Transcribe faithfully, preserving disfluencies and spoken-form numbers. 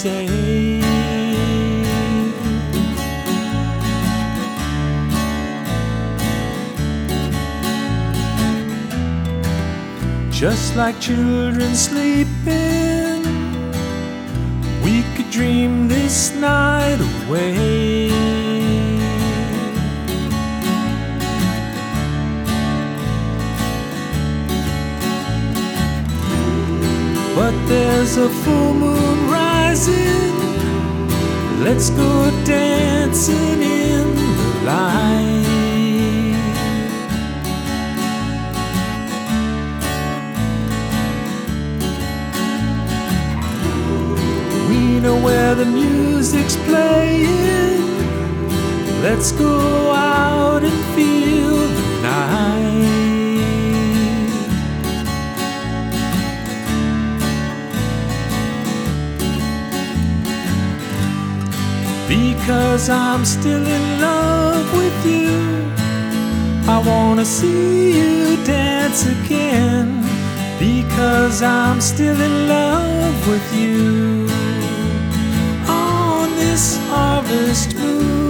day. Just like children sleeping, we could dream this night away. But there's a full moon rising, let's go dancing in the light. We know where the music's playing, let's go out and feel the night. Because I'm still in love with you, I wanna see you dance again. Because I'm still in love with you, on this harvest moon.